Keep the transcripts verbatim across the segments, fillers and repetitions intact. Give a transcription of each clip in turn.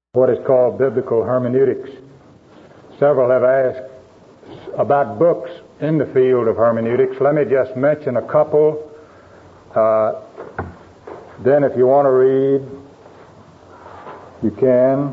what is called biblical hermeneutics. Several have asked about books in the field of hermeneutics. Let me just mention a couple. Uh, then if you want to read, you can.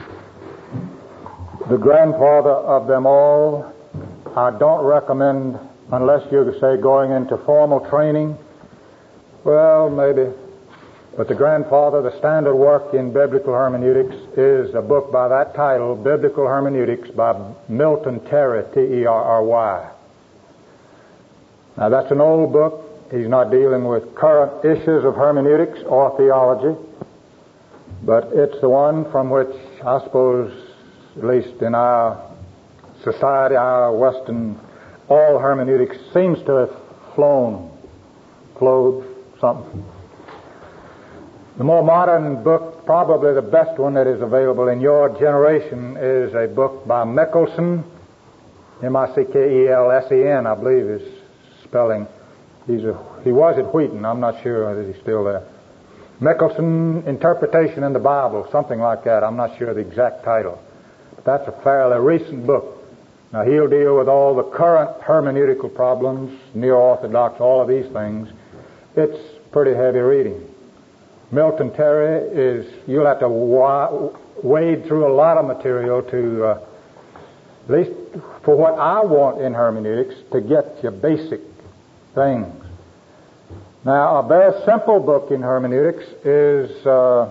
The grandfather of them all, I don't recommend, unless you say going into formal training. Well, maybe. But the grandfather, the standard work in biblical hermeneutics, is a book by that title, Biblical Hermeneutics, by Milton Terry, T E R R Y. Now, that's an old book. He's not dealing with current issues of hermeneutics or theology, but it's the one from which I suppose, at least in our society, our Western, all hermeneutics seems to have flown, flowed, something. The more modern book, probably the best one that is available in your generation, is a book by Mickelson, M I C K E L S E N, I believe is spelling. He's a, he was at Wheaton. I'm not sure whether he's still there. Mickelson, Interpretation in the Bible, something like that. I'm not sure the exact title. But that's a fairly recent book. Now, he'll deal with all the current hermeneutical problems, neo-orthodox, all of these things. It's pretty heavy reading. Milton Terry is, you'll have to wa- wade through a lot of material to, uh, at least for what I want in hermeneutics, to get your basic things. Now, a very simple book in hermeneutics is uh,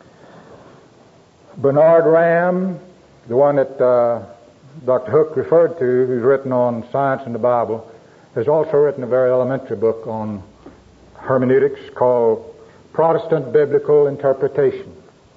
Bernard Ramm, the one that uh, Doctor Hook referred to, who's written on science and the Bible, has also written a very elementary book on hermeneutics called Protestant Biblical Interpretation.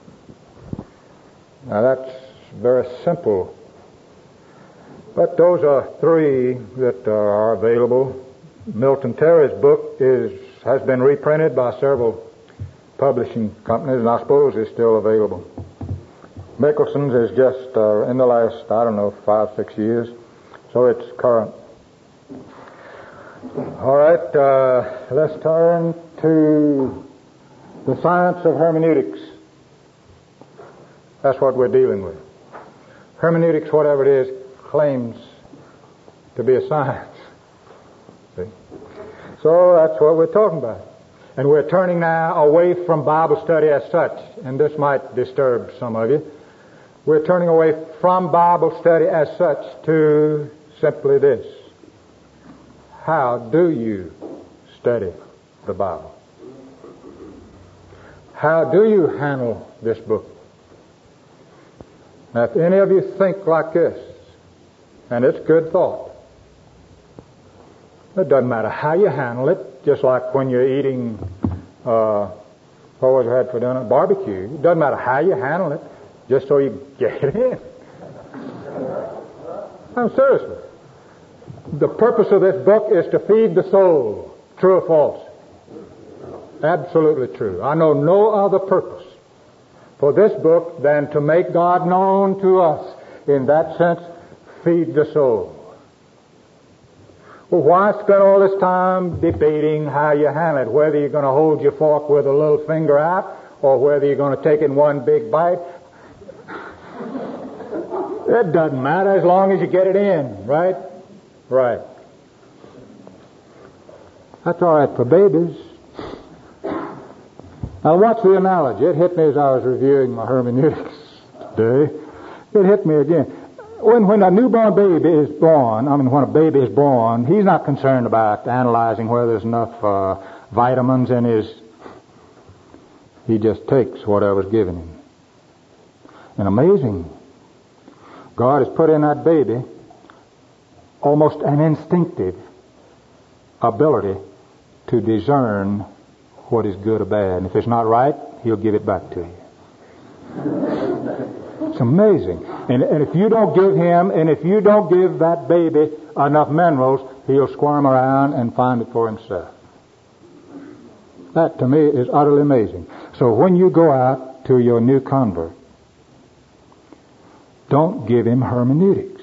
Now that's very simple. But those are three that are available. Milton Terry's book is has been reprinted by several publishing companies, and I suppose is still available. Mickelson's is just uh, in the last, I don't know, five, six years, so it's current. All right, uh, let's turn to the science of hermeneutics. That's what we're dealing with. Hermeneutics, whatever it is, claims to be a science. See? So that's what we're talking about. And we're turning now away from Bible study as such, and this might disturb some of you. We're turning away from Bible study as such to simply this. How do you study the Bible? How do you handle this book? Now, if any of you think like this, and it's good thought, it doesn't matter how you handle it, just like when you're eating, uh, what was I had for dinner? Barbecue. It doesn't matter how you handle it, just so you get it in. No, seriously. The purpose of this book is to feed the soul. True or false? Absolutely true. I know no other purpose for this book than to make God known to us. In that sense, feed the soul. Well, why spend all this time debating how you handle it, whether you're going to hold your fork with a little finger out or whether you're going to take in one big bite? It doesn't matter as long as you get it in, right? Right. That's all right for babies. Now watch the analogy. It hit me as I was reviewing my hermeneutics today. It hit me again. When when a newborn baby is born, I mean when a baby is born, he's not concerned about analyzing whether there's enough uh, vitamins in his. He just takes whatever's given him. And amazing, God has put in that baby almost an instinctive ability to discern what is good or bad. And if it's not right, He'll give it back to you. It's amazing. And, and if you don't give him, and if you don't give that baby enough minerals, he'll squirm around and find it for himself. That to me is utterly amazing. So when you go out to your new convert, don't give him hermeneutics.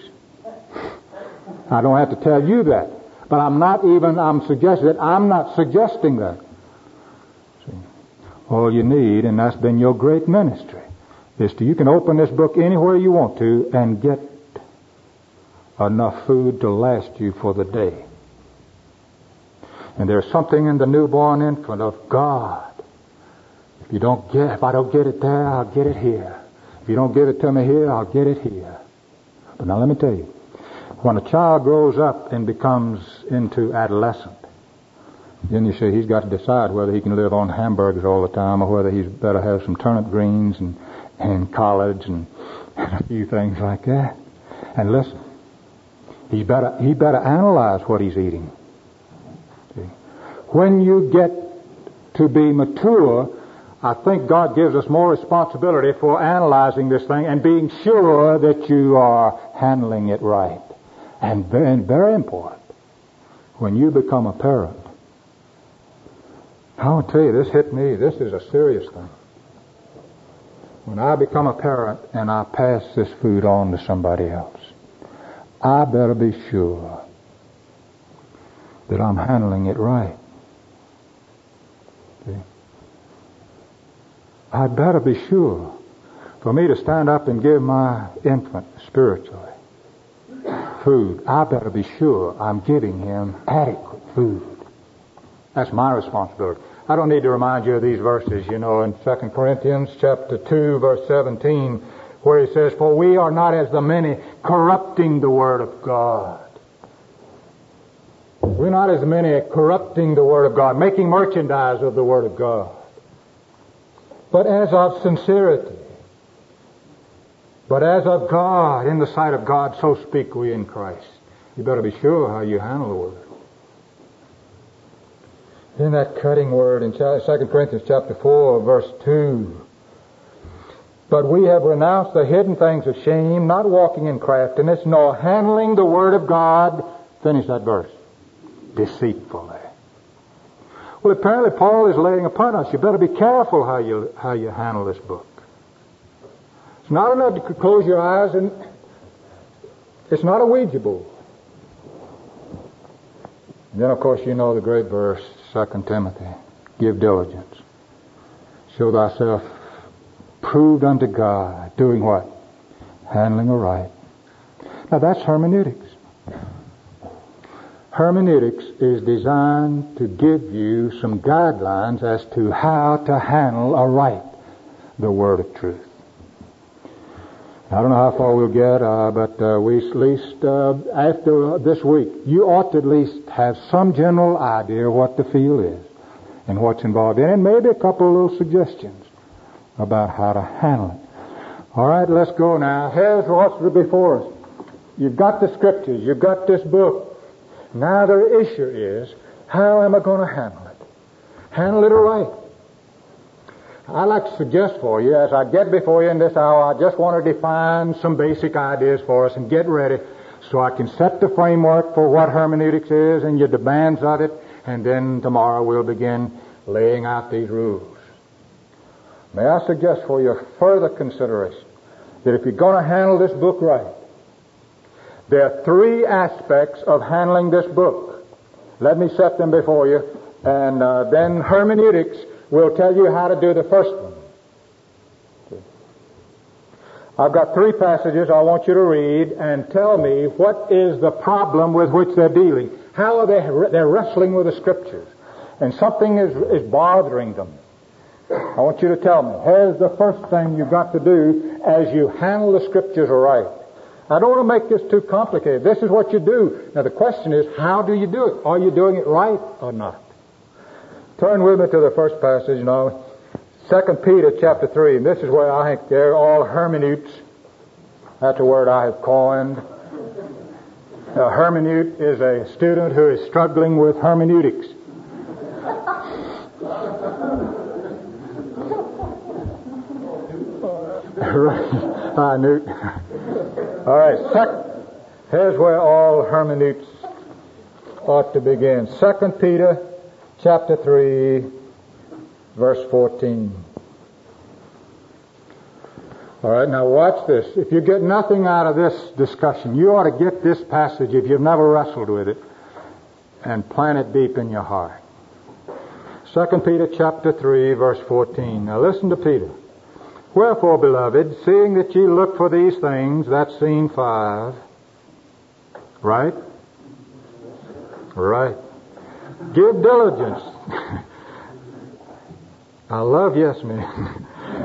I don't have to tell you that. But I'm not even, I'm suggesting that, I'm not suggesting that. See, all you need, and that's been your great ministry, is to, you can open this book anywhere you want to and get enough food to last you for the day. And there's something in the newborn infant of God. If you don't get, if I don't get it there, I'll get it here. If you don't give it to me here, I'll get it here. But now let me tell you, when a child grows up and becomes into adolescent, then you see he's got to decide whether he can live on hamburgers all the time or whether he's better have some turnip greens and, and collard and, and a few things like that. And listen, he better, he better analyze what he's eating. See? When you get to be mature, I think God gives us more responsibility for analyzing this thing and being sure that you are handling it right. And very, and very important, when you become a parent, I want to tell you, this hit me. This is a serious thing. When I become a parent and I pass this food on to somebody else, I better be sure that I'm handling it right. See? I better be sure for me to stand up and give my infant spiritually food. I better be sure I'm giving him adequate food. That's my responsibility. I don't need to remind you of these verses, you know, in Second Corinthians chapter two, verse seventeen, where he says, "For we are not as the many, corrupting the word of God." We're not as many corrupting the word of God, making merchandise of the word of God, but as of sincerity. But as of God, in the sight of God, so speak we in Christ. You better be sure how you handle the word. In that cutting word in Second Corinthians chapter four, verse two. "But we have renounced the hidden things of shame, not walking in craftiness, nor handling the word of God," finish that verse, "deceitfully." Well, apparently Paul is laying upon us, you better be careful how you how you handle this book. It's not enough to close your eyes and it's not a Ouija board. And then, of course, you know the great verse, Second Timothy, "Give diligence. Show thyself proved unto God." Doing what? Handling aright. Now that's hermeneutics. Hermeneutics is designed to give you some guidelines as to how to handle aright the word of truth. I don't know how far we'll get, uh, but uh, we at least, uh, after this week, you ought to at least have some general idea what the field is and what's involved in it, and maybe a couple of little suggestions about how to handle it. All right, let's go now. Here's what's before us. You've got the Scriptures. You've got this book. Now the issue is, how am I going to handle it? Handle it aright. I'd like to suggest for you, as I get before you in this hour, I just want to define some basic ideas for us and get ready so I can set the framework for what hermeneutics is and your demands of it, and then tomorrow we'll begin laying out these rules. May I suggest for you further consideration that if you're going to handle this book right, there are three aspects of handling this book. Let me set them before you, and uh, then hermeneutics will tell you how to do the first one. I've got three passages I want you to read and tell me what is the problem with which they're dealing. How are they they're wrestling with the Scriptures, and something is, is bothering them. I want you to tell me. Here's the first thing you've got to do as you handle the Scriptures right. I don't want to make this too complicated. This is what you do. Now the question is, how do you do it? Are you doing it right or not? Turn with me to the first passage, you know, Second Peter chapter three. And this is where I think they're all hermeneutes. That's a word I have coined. A hermeneute is a student who is struggling with hermeneutics. Hi, Newt. All right, sec- here's where all hermeneutes ought to begin. Second Peter chapter three, verse fourteen. All right, now watch this. If you get nothing out of this discussion, you ought to get this passage, if you've never wrestled with it, and plant it deep in your heart. Second Peter chapter three, verse fourteen. Now listen to Peter. Wherefore, beloved, seeing that ye look for these things, that's scene five. Right? Right. Give diligence. I love yes men.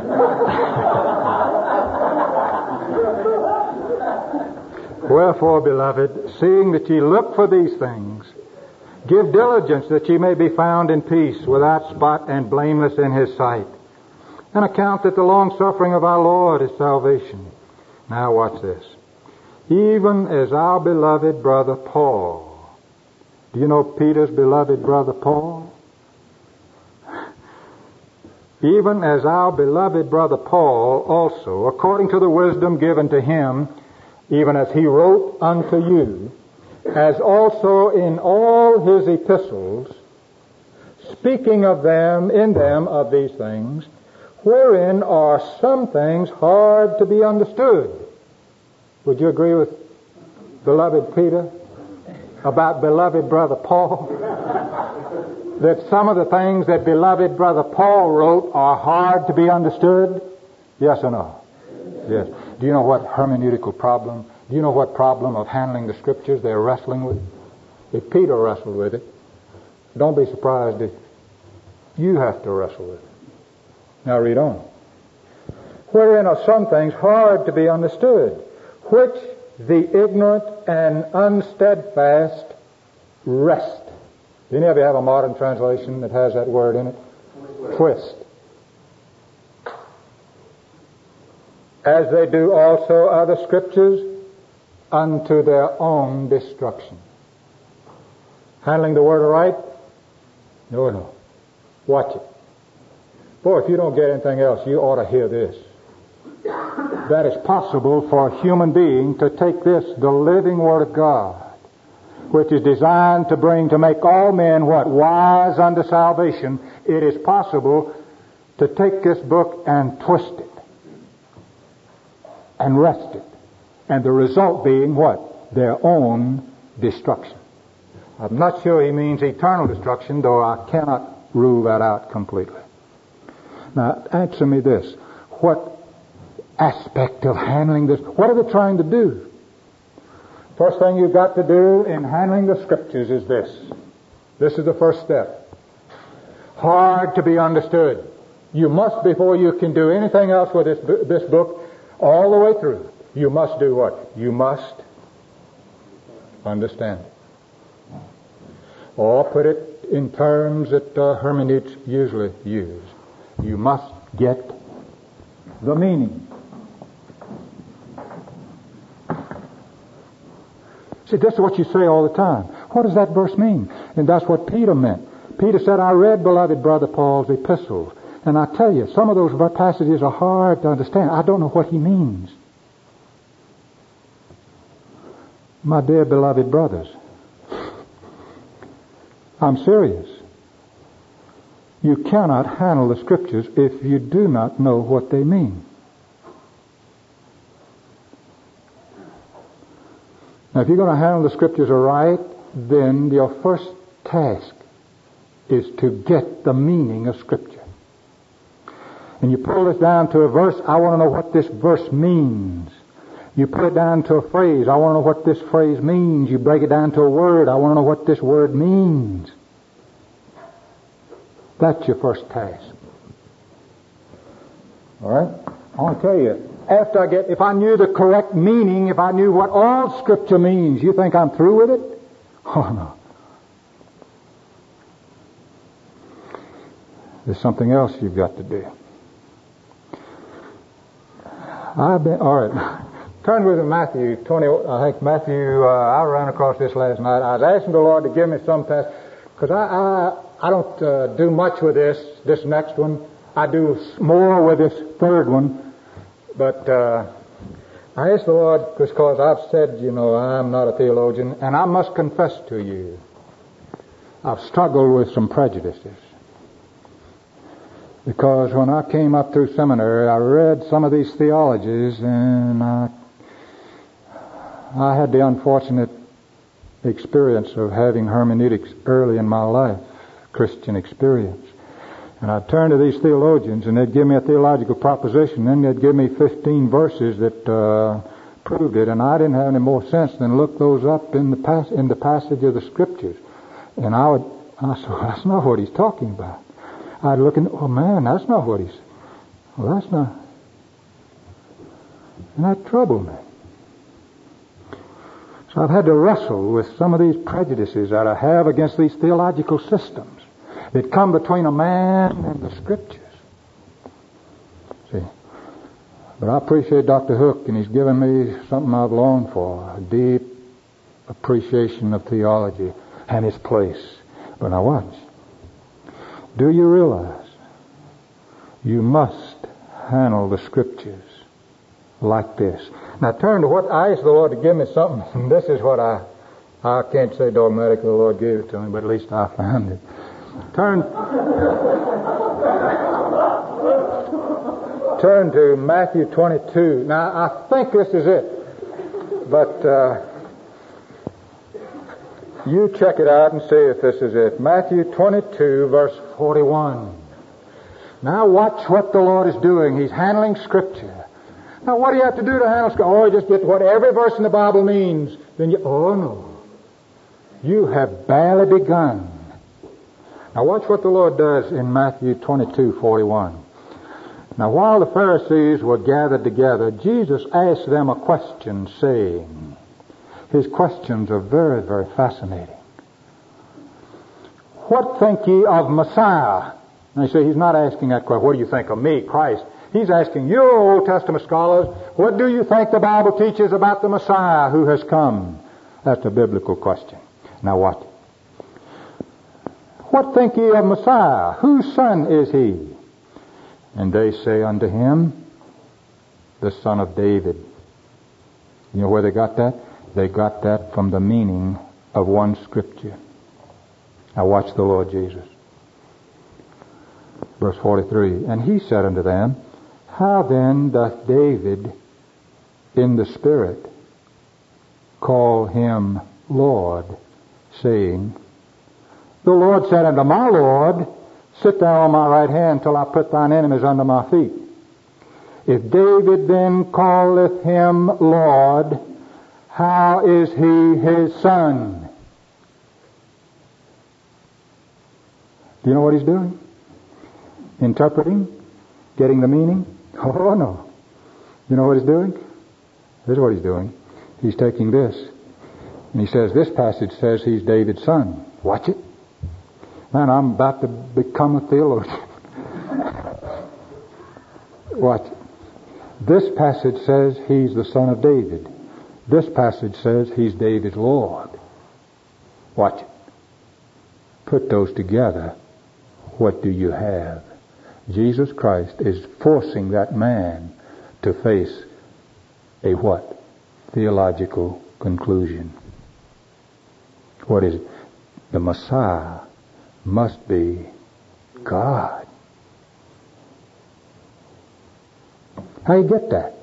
Wherefore, beloved, seeing that ye look for these things, give diligence that ye may be found in peace, without spot and blameless in His sight. And account that the long suffering of our Lord is salvation. Now watch this. Even as our beloved brother Paul. Do you know Peter's beloved brother Paul? Even as our beloved brother Paul also, according to the wisdom given to him, even as he wrote unto you, as also in all his epistles, speaking of them, in them, of these things, wherein are some things hard to be understood. Would you agree with beloved Peter about beloved brother Paul? That some of the things that beloved brother Paul wrote are hard to be understood? Yes or no? Yes. Do you know what hermeneutical problem? Do you know what problem of handling the Scriptures they're wrestling with? If Peter wrestled with it, don't be surprised if you have to wrestle with it. Now read on. Wherein are some things hard to be understood, which the ignorant and unsteadfast wrest. Do any of you have a modern translation that has that word in it? Twist. As they do also other Scriptures, unto their own destruction. Handling the word aright? No, no. Watch it. Boy, if you don't get anything else, you ought to hear this. That it's possible for a human being to take this, the living Word of God, which is designed to bring, to make all men what? Wise unto salvation. It is possible to take this book and twist it and wrest it. And the result being what? Their own destruction. I'm not sure he means eternal destruction, though I cannot rule that out completely. Now, answer me this. What aspect of handling this, what are they trying to do? First thing you've got to do in handling the Scriptures is this. This is the first step. Hard to be understood. You must, before you can do anything else with this, this book, all the way through, you must do what? You must understand it. Or put it in terms that uh, hermeneutics usually use. You must get the meaning. See, this is what you say all the time. What does that verse mean? And that's what Peter meant. Peter said, I read, beloved brother Paul's epistles. And I tell you, some of those passages are hard to understand. I don't know what he means. My dear beloved brothers, I'm serious. You cannot handle the Scriptures if you do not know what they mean. Now, if you're going to handle the Scriptures aright, then your first task is to get the meaning of Scripture. And you pull this down to a verse, I want to know what this verse means. You put it down to a phrase, I want to know what this phrase means. You break it down to a word, I want to know what this word means. That's your first task. All right? I want to tell you, after I get, if I knew the correct meaning, if I knew what all Scripture means, you think I'm through with it? Oh, no. There's something else you've got to do. I've been, all right. Turn with me to Matthew twenty. I think Matthew, uh, I ran across this last night. I was asking the Lord to give me some test, because I, I, I don't uh, do much with this, this next one. I do more with this third one. But uh, I asked the Lord, because I've said, you know, I'm not a theologian, and I must confess to you, I've struggled with some prejudices. Because when I came up through seminary, I read some of these theologies, and I, I had the unfortunate experience of having hermeneutics early in my life, Christian experience. And I'd turn to these theologians, and they'd give me a theological proposition, then they'd give me fifteen verses that uh, proved it, and I didn't have any more sense than look those up in the pas- in the passage of the Scriptures. And I would, I said, well, that's not what he's talking about. I'd look and, oh man, that's not what he's, well, that's not, and that troubled me. So I've had to wrestle with some of these prejudices that I have against these theological systems that come between a man and the Scriptures. See? But I appreciate Doctor Hook, and he's given me something I've longed for, a deep appreciation of theology and its place. But now watch. Do you realize you must handle the Scriptures like this? Now turn to what I asked the Lord to give me something, and this is what I, I can't say dogmatically the Lord gave it to me, but at least I found it. Turn, turn to Matthew twenty-two. Now I think this is it, but uh, you check it out and see if this is it. Matthew twenty-two, verse forty-one. Now watch what the Lord is doing. He's handling Scripture. Now what do you have to do to handle Scripture? Oh, you just get what every verse in the Bible means. Then you, oh no. You have barely begun. Now watch what the Lord does in Matthew twenty-two, forty-one. Now while the Pharisees were gathered together, Jesus asked them a question, saying, his questions are very, very fascinating. What think ye of Messiah? Now you see, he's not asking that question, what do you think of me, Christ? He's asking you, Old Testament scholars, what do you think the Bible teaches about the Messiah who has come? That's a biblical question. Now watch. What think ye of Messiah? Whose son is he? And they say unto him, the son of David. You know where they got that? They got that from the meaning of one Scripture. Now watch the Lord Jesus. Verse forty-three. And he said unto them, how then doth David in the Spirit call him Lord, saying, the Lord said unto my Lord, sit thou on my right hand till I put thine enemies under my feet. If David then calleth him Lord, how is he his son? Do you know what he's doing? Interpreting? Getting the meaning? Oh no. You know what he's doing? This is what he's doing. He's taking this, and he says, this passage says he's David's son. Watch it. Man, I'm about to become a theologian. Watch it. This passage says he's the son of David. This passage says he's David's Lord. Watch it. Put those together. What do you have? Jesus Christ is forcing that man to face a what? Theological conclusion. What is it? The Messiah must be God. How do you get that?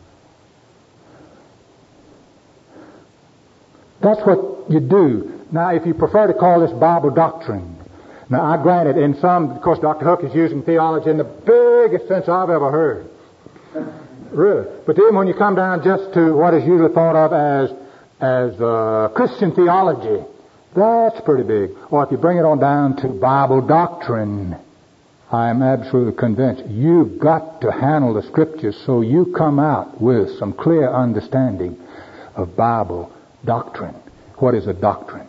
That's what you do. Now, if you prefer to call this Bible doctrine, now I grant it, in some, of course, Doctor Hook is using theology in the biggest sense I've ever heard. Really. But then when you come down just to what is usually thought of as as uh, Christian theology, that's pretty big. Or if you bring it on down to Bible doctrine, I am absolutely convinced you've got to handle the Scriptures so you come out with some clear understanding of Bible doctrine. What is a doctrine?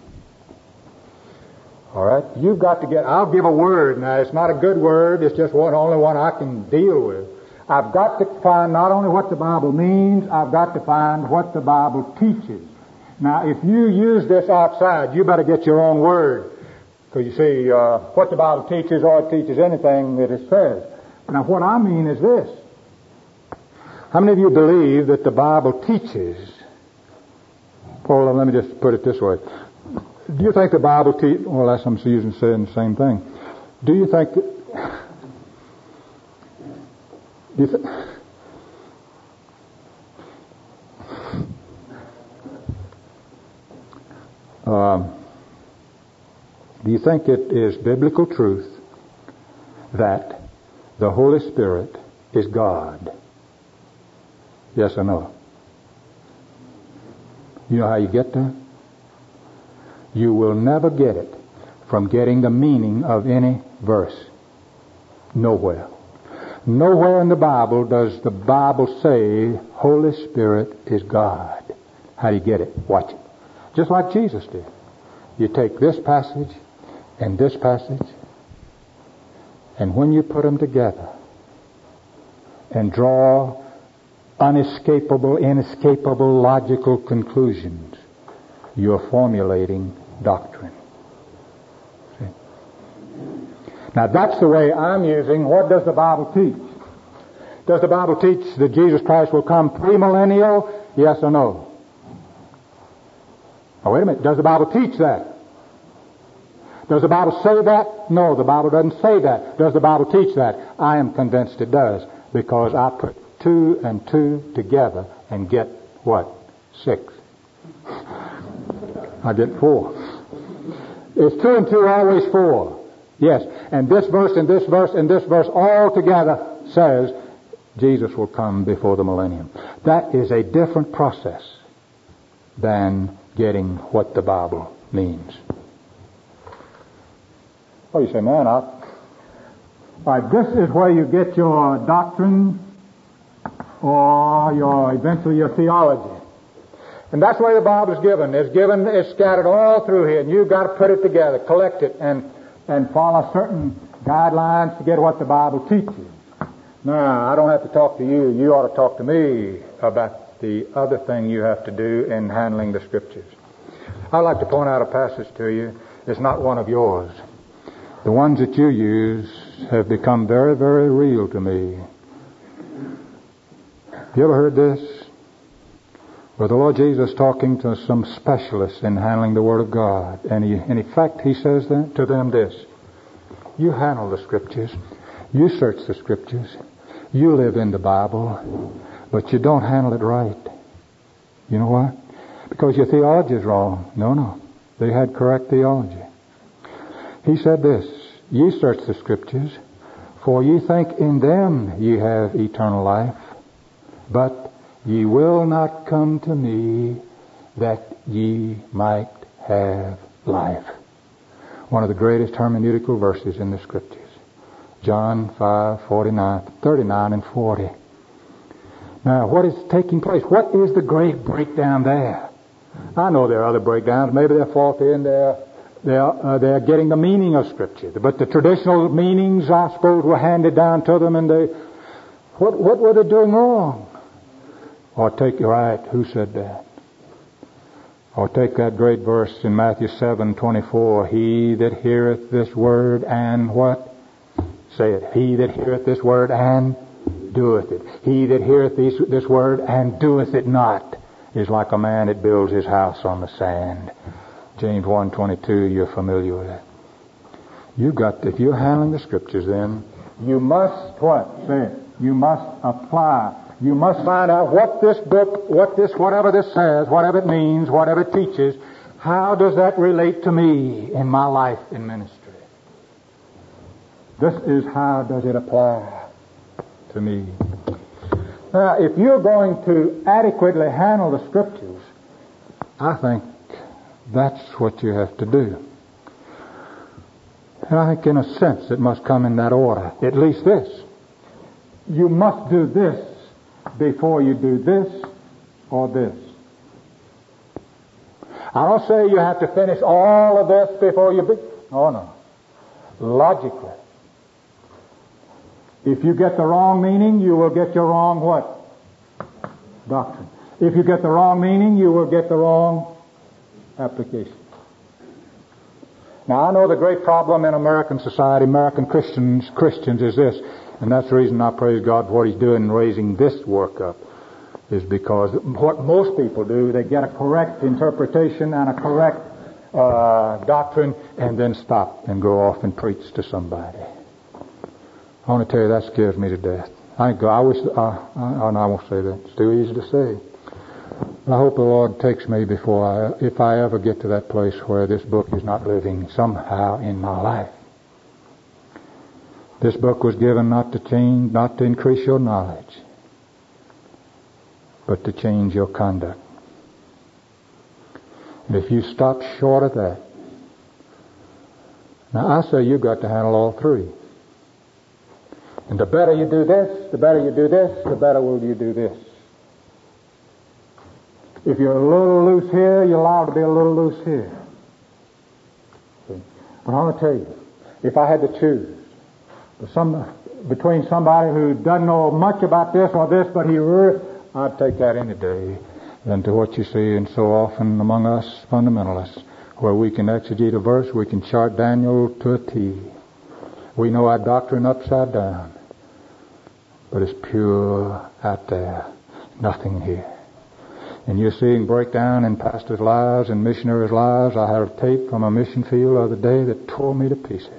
All right? You've got to get, I'll give a word. Now, it's not a good word. It's just one, only one I can deal with. I've got to find not only what the Bible means, I've got to find what the Bible teaches. Now, if you use this outside, you better get your own word. Because you see, uh, what the Bible teaches, or it teaches anything that it says. Now, what I mean is this. How many of you believe that the Bible teaches? Well, let me just put it this way. Do you think the Bible teaches... Well, that's I'm using saying the same thing. Do you think... That, do you think... Um, do you think it is biblical truth that the Holy Spirit is God? Yes or no? You know how you get there? You will never get it from getting the meaning of any verse. Nowhere. Nowhere in the Bible does the Bible say Holy Spirit is God. How do you get it? Watch it. Just like Jesus did. You take this passage and this passage, and when you put them together and draw unescapable, inescapable logical conclusions, you're formulating doctrine. See? Now that's the way I'm using. What does the Bible teach? Does the Bible teach that Jesus Christ will come premillennial? Yes or no? Oh, wait a minute. Does the Bible teach that? Does the Bible say that? No, the Bible doesn't say that. Does the Bible teach that? I am convinced it does, because I put two and two together and get what? Six. I get four. Is two and two always four? Yes. And this verse and this verse and this verse all together says Jesus will come before the millennium. That is a different process than getting what the Bible means. Oh, you say, man, I... All right, this is where you get your doctrine or your eventually your theology. And that's the way the Bible is given. It's given, it's scattered all through here, and you've got to put it together, collect it, and and follow certain guidelines to get what the Bible teaches. Now, I don't have to talk to you. You ought to talk to me about the other thing you have to do in handling the Scriptures. I'd like to point out a passage to you. It's not one of yours. The ones that you use have become very, very real to me. Have you ever heard this? Where the Lord Jesus talking to some specialists in handling the Word of God. And he, in effect, he says that to them this: you handle the Scriptures. You search the Scriptures. You live in the Bible. But you don't handle it right. You know why? Because your theology is wrong. No, no. They had correct theology. He said this: ye search the Scriptures, for ye think in them ye have eternal life, but ye will not come to me that ye might have life. One of the greatest hermeneutical verses in the Scriptures. John five, forty-nine, thirty-nine and forty. Now, what is taking place? What is the great breakdown there? I know there are other breakdowns. Maybe they're faulty and they're, they're, uh, they're getting the meaning of Scripture. But the traditional meanings, I suppose, were handed down to them, and they... What, what were they doing wrong? Or take... Right, who said that? Or take that great verse in Matthew seven, twenty-four. He that heareth this word and what? Say it. He that heareth this word and doeth it. He that heareth this, this word and doeth it not is like a man that builds his house on the sand. James one twenty-two, you're familiar with that. You've got, if you're handling the Scriptures, then you must what? Say it. You must apply. You must find out what this book, what this, whatever this says, whatever it means, whatever it teaches, how does that relate to me in my life in ministry? This is how does it apply to me. Now, if you're going to adequately handle the Scriptures, I think that's what you have to do. And I think in a sense it must come in that order. At least this. You must do this before you do this or this. I don't say you have to finish all of this before you... Be- oh, no. Logically. If you get the wrong meaning, you will get your wrong what? Doctrine. If you get the wrong meaning, you will get the wrong application. Now, I know the great problem in American society, American Christians, Christians is this, and that's the reason I praise God for what He's doing in raising this work up, is because what most people do, they get a correct interpretation and a correct uh, doctrine, and then stop and go off and preach to somebody. I want to tell you, that scares me to death. I, I wish, uh, I, I won't say that. It's too easy to say. I hope the Lord takes me before I, if I ever get to that place where this book is not living somehow in my life. This book was given not to change, not to increase your knowledge, but to change your conduct. And if you stop short of that, now I say you've got to handle all three. And the better you do this, the better you do this, the better will you do this. If you're a little loose here, you're allowed to be a little loose here. See? But I want to tell you, if I had to choose some, between somebody who doesn't know much about this or this, but he really, I'd take that any day than to what you see and so often among us fundamentalists, where we can exegete a verse, we can chart Daniel to a T. We know our doctrine upside down, but it's pure out there, nothing here. And you're seeing breakdown in pastors' lives and missionaries' lives. I had a tape from a mission field the other day that tore me to pieces,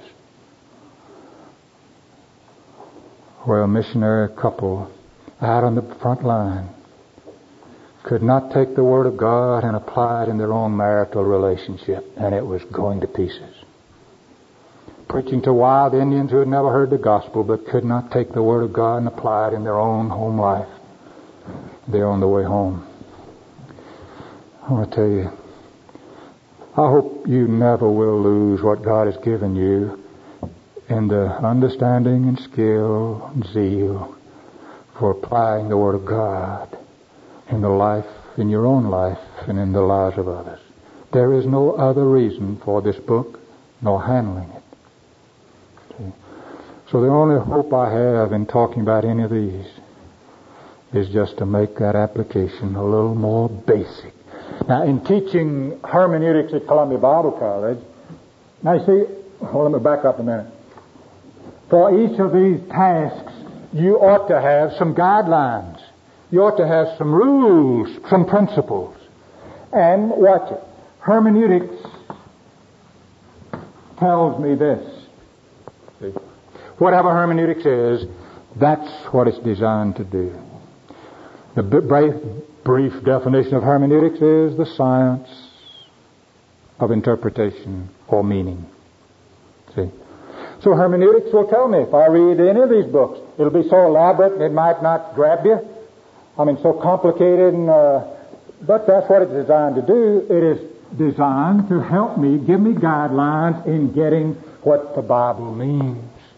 where a missionary couple out on the front line could not take the Word of God and apply it in their own marital relationship, and it was going to pieces. Preaching to wild Indians who had never heard the gospel but could not take the Word of God and apply it in their own home life. They're on the way home. I want to tell you, I hope you never will lose what God has given you in the understanding and skill and zeal for applying the Word of God in the life, in your own life, and in the lives of others. There is no other reason for this book nor handling it. See? So the only hope I have in talking about any of these is just to make that application a little more basic. Now, in teaching hermeneutics at Columbia Bible College, now you see, well, let me back up a minute. For each of these tasks, you ought to have some guidelines. You ought to have some rules, some principles. And watch it. Hermeneutics tells me this. See? Whatever hermeneutics is, that's what it's designed to do. The brief, brief definition of hermeneutics is the science of interpretation or meaning. See? So hermeneutics will tell me if I read any of these books, it'll be so elaborate it might not grab you. I mean, so complicated, and, uh, but that's what it's designed to do. It is designed to help me, give me guidelines in getting what the Bible means.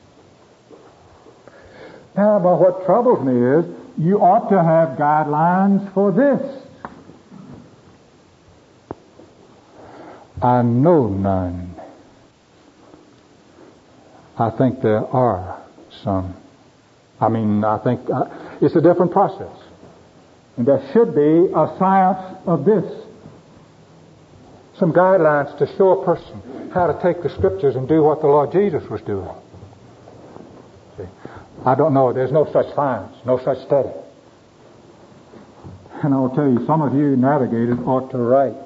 Now, but what troubles me is you ought to have guidelines for this. I know none. I think there are some. I mean, I think uh, it's a different process. And there should be a science of this. Some guidelines to show a person how to take the Scriptures and do what the Lord Jesus was doing. See? I don't know. There's no such science, no such study. And I'll tell you, some of you navigators ought to write.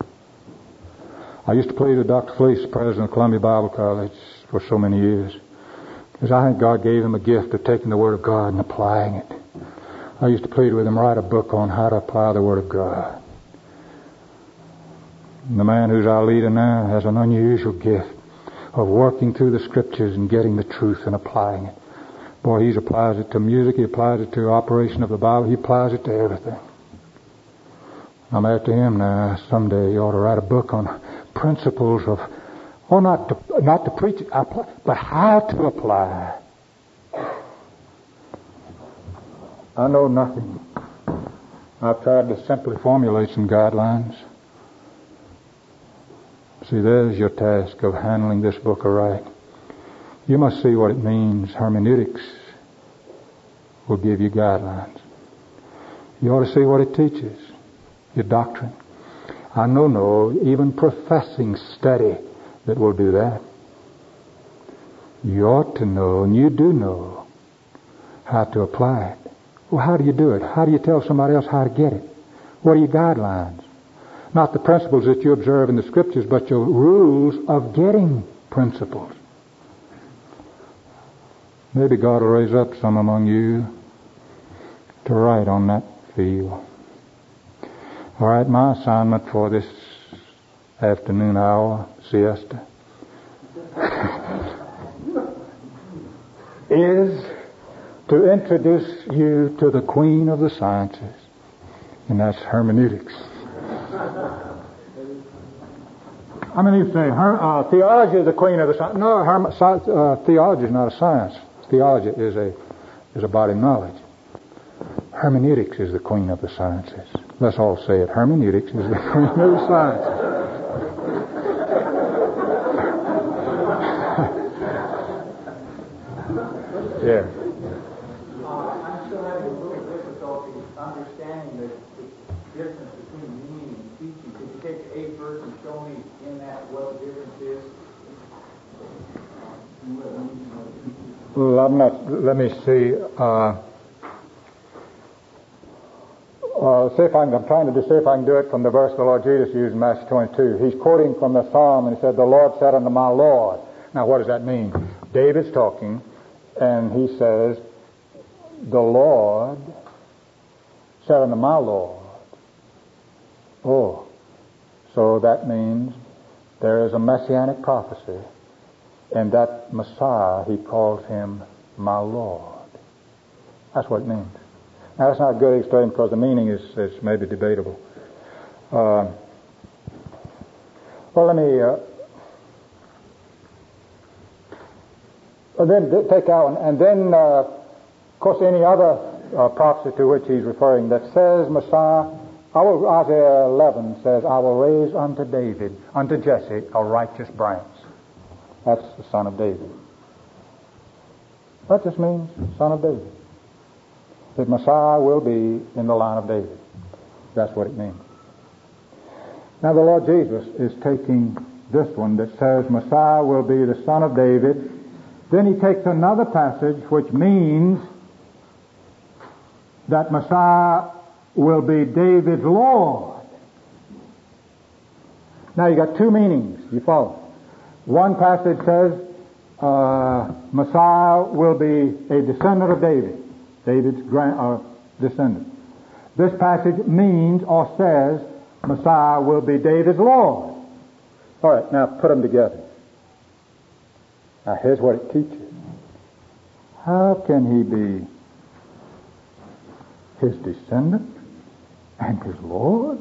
I used to plead with Doctor Fleece, president of Columbia Bible College, for so many years, because I think God gave him a gift of taking the Word of God and applying it. I used to plead with him, write a book on how to apply the Word of God. And the man who's our leader now has an unusual gift of working through the Scriptures and getting the truth and applying it. Boy, he applies it to music, he applies it to operation of the Bible, he applies it to everything. I'm after him now. Someday he ought to write a book on principles of, oh, not to, not to preach it, but how to apply. I know nothing. I've tried to simply formulate some guidelines. See, there's your task of handling this book aright. You must see what it means. Hermeneutics will give you guidelines. You ought to see what it teaches, your doctrine. I know no, even professing study that will do that. You ought to know, and you do know, how to apply it. Well, how do you do it? How do you tell somebody else how to get it? What are your guidelines? Not the principles that you observe in the Scriptures, but your rules of getting principles. Maybe God will raise up some among you to write on that field. All right, my assignment for this afternoon hour, siesta, is to introduce you to the queen of the sciences, and that's hermeneutics. I mean, you say her, uh, theology is the queen of the science. No, her, uh, theology is not a science. Theology is a is a body of knowledge. Hermeneutics is the queen of the sciences. Let's all say it. Hermeneutics is the queen of the sciences. Yeah. Uh, I'm still having a little difficulty understanding the, the difference between meaning and teaching. Could you take a verse and show me in that what the difference is? Well, I'm not, let me see. Uh, uh, see if I can, I'm trying to do, see if I can do it from the verse the Lord Jesus used in Matthew twenty-two. He's quoting from the Psalm, and he said, "The Lord said unto my Lord." Now, what does that mean? David's talking, and he says, "The Lord said unto my Lord." Oh, so that means there is a messianic prophecy, and that Messiah, he calls him my Lord. That's what it means. Now, that's not a good explanation because the meaning is, is maybe debatable. Uh, well, let me uh, well, then take out, and, and then, uh, of course, any other uh, prophecy to which he's referring that says Messiah. Our Isaiah eleven says, "I will raise unto David, unto Jesse, a righteous branch." That's the son of David. That just means son of David. That Messiah will be in the line of David. That's what it means. Now the Lord Jesus is taking this one that says Messiah will be the son of David. Then he takes another passage which means that Messiah will be David's Lord. Now you got two meanings. You follow? One passage says uh, Messiah will be a descendant of David, David's grand, uh, descendant. This passage means or says Messiah will be David's Lord. All right, now put them together. Now here's what it teaches. How can he be his descendant and his Lord?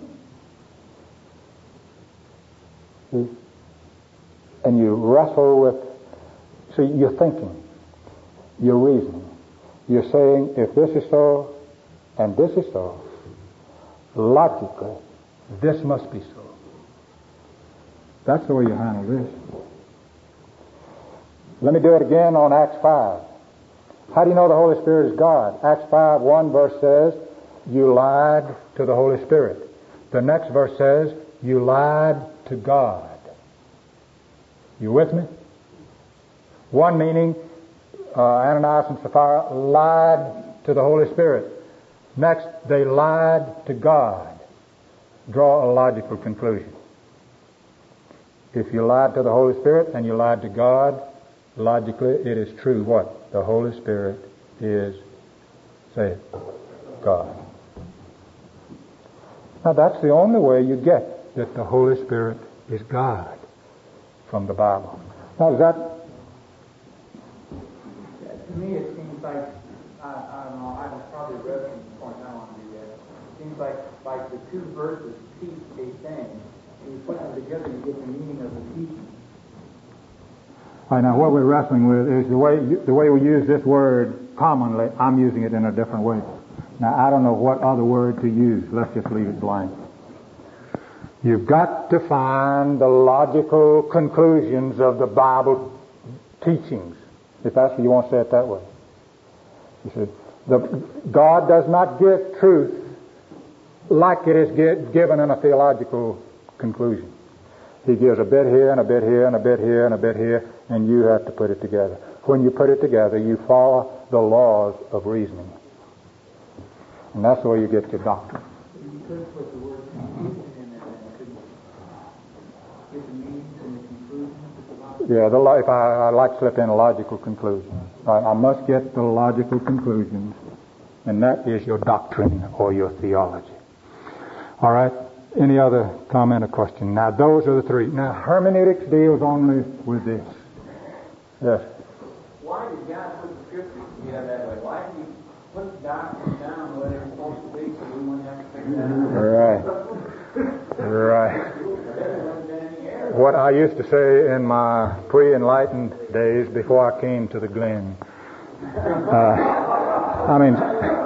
See? And you wrestle with, see, you're thinking, you're reasoning. You're saying, if this is so, and this is so, logically, this must be so. That's the way you handle this. Let me do it again on Acts five. How do you know the Holy Spirit is God? Acts five, one verse says, you lied to the Holy Spirit. The next verse says, you lied to God. You with me? One meaning, uh, Ananias and Sapphira lied to the Holy Spirit. Next, they lied to God. Draw a logical conclusion. If you lied to the Holy Spirit and you lied to God, logically it is true what? The Holy Spirit is, say it, God. Now that's the only way you get that the Holy Spirit is God from the Bible. Now does that... To me it seems like, I, I don't know, I'm probably wrestling the point, I don't want to do that. It seems like, like the two verses teach a thing. When you put them together, you get the meaning of the teaching. All right, now what we're wrestling with is the way you, the way we use this word commonly. I'm using it in a different way. Now I don't know what other word to use. Let's just leave it blank. You've got to find the logical conclusions of the Bible teachings, if that's what you want to say it that way. You see, the, God does not give truth like it is get, given in a theological conclusion. He gives a bit here and a bit here and a bit here and a bit here, and you have to put it together. When you put it together, you follow the laws of reasoning. And that's the way you get your doctrine. You could put the word conclusion in there and could get the meanings and the conclusions of the Bible. Yeah, the, if I, I like to slip in a logical conclusion. I, I must get the logical conclusions, and that is your doctrine or your theology. All right? Any other comment or question? Now, those are the three. Now, hermeneutics deals only with this. Yes? Why did God put the scripture Yeah, that way. Why do you put doctrine down where they're supposed to be so we wouldn't have to figure that out? Right. Right. What I used to say in my pre-enlightened days before I came to the Glen. Uh, I mean,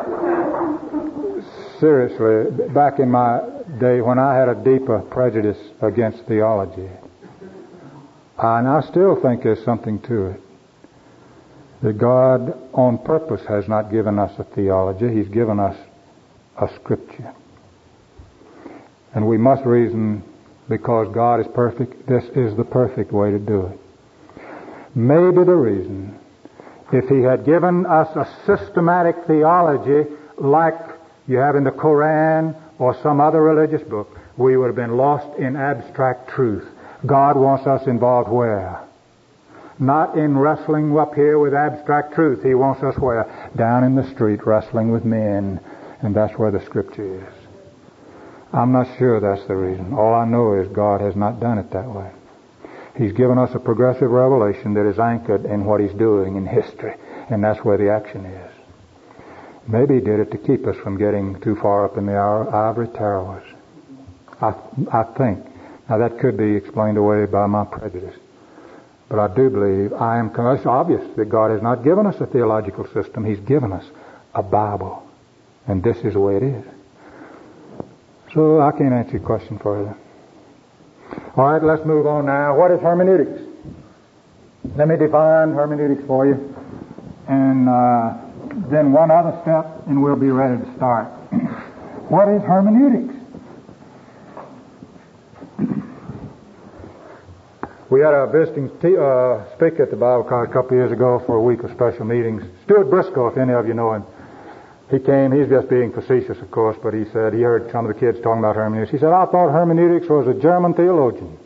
seriously, back in my day when I had a deeper prejudice against theology, and I still think there's something to it, that God on purpose has not given us a theology. He's given us a scripture. And we must reason, because God is perfect, this is the perfect way to do it. Maybe the reason, if He had given us a systematic theology like you have in the Koran or some other religious book, we would have been lost in abstract truth. God wants us involved where? Not in wrestling up here with abstract truth. He wants us where? Down in the street wrestling with men. And that's where the Scripture is. I'm not sure that's the reason. All I know is God has not done it that way. He's given us a progressive revelation that is anchored in what He's doing in history. And that's where the action is. Maybe He did it to keep us from getting too far up in the ivory towers. I, I think. Now that could be explained away by my prejudice. But I do believe, I am, it's obvious that God has not given us a theological system. He's given us a Bible. And this is the way it is. So I can't answer your question further. All right, let's move on now. What is hermeneutics? Let me define hermeneutics for you. And uh, then one other step, and we'll be ready to start. What is hermeneutics? We had a visiting t- uh, speaker at the Bible College a couple of years ago for a week of special meetings. Stuart Briscoe, if any of you know him. He came, he's just being facetious, of course, but he said he heard some of the kids talking about hermeneutics. He said, I thought hermeneutics was a German theologian.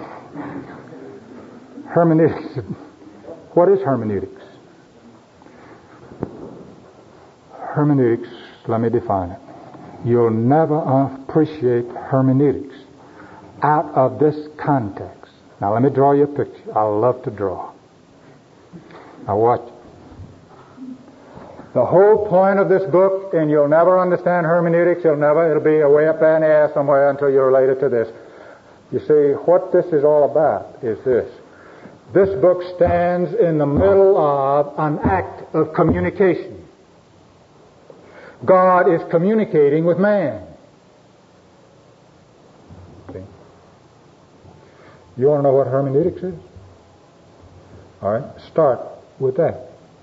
Hermeneutics. What is hermeneutics? Hermeneutics, let me define it. You'll never appreciate hermeneutics out of this context. Now let me draw you a picture. I love to draw. Now watch. The whole point of this book, and you'll never understand hermeneutics, you'll never, it'll be way up there in the air somewhere until you're related to this. You see, what this is all about is this. This book stands in the middle of an act of communication. God is communicating with man. See? You want to know what hermeneutics is? All right, start with that.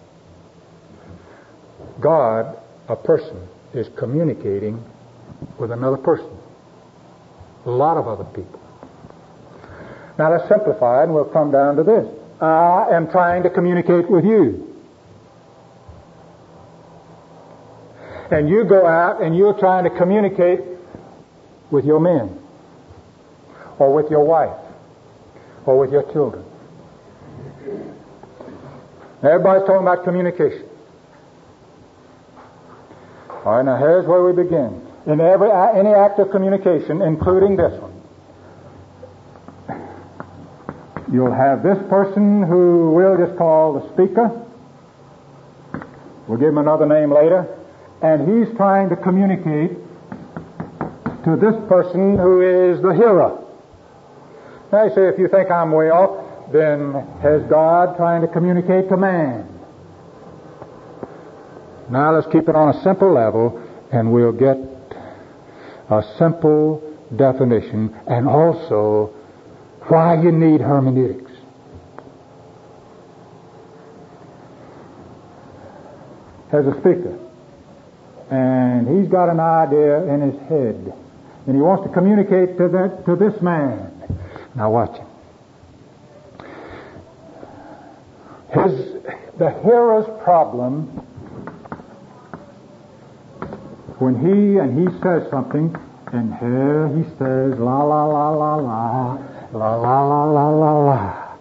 God, a person, is communicating with another person. A lot of other people. Now let's simplify it and we'll come down to this. I am trying to communicate with you. And you go out and you're trying to communicate with your men. Or with your wife. Or with your children. Now everybody's talking about communication. All right, now here's where we begin. In every any act of communication, including this one, you'll have this person who we'll just call the speaker. We'll give him another name later. And he's trying to communicate to this person who is the hearer. Now you say, if you think I'm way off, then has God trying to communicate to man? Now let's keep it on a simple level and we'll get a simple definition and also why you need hermeneutics. There's a speaker and he's got an idea in his head and he wants to communicate to that to this man. Now watch him. His, the hearer's problem, when he and he says something, and here he says la la la la la la la la la la la.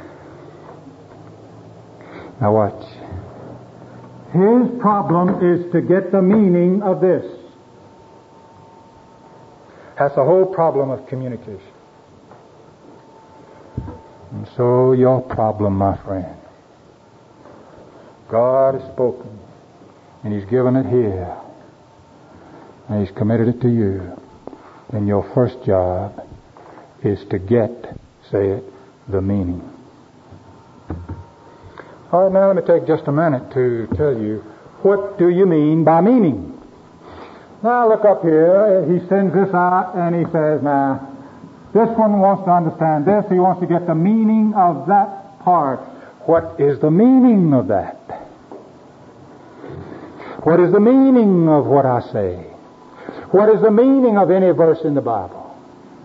Now watch. His problem is to get the meaning of this. That's the whole problem of communication. And so your problem, my friend, God has spoken, and He's given it here, and He's committed it to you. And your first job is to get, say it, the meaning. All right, now let me take just a minute to tell you, what do you mean by meaning? Now look up here. He sends this out and he says, now, this one wants to understand this. He wants to get the meaning of that part. What is the meaning of that? What is the meaning of what I say? What is the meaning of any verse in the Bible?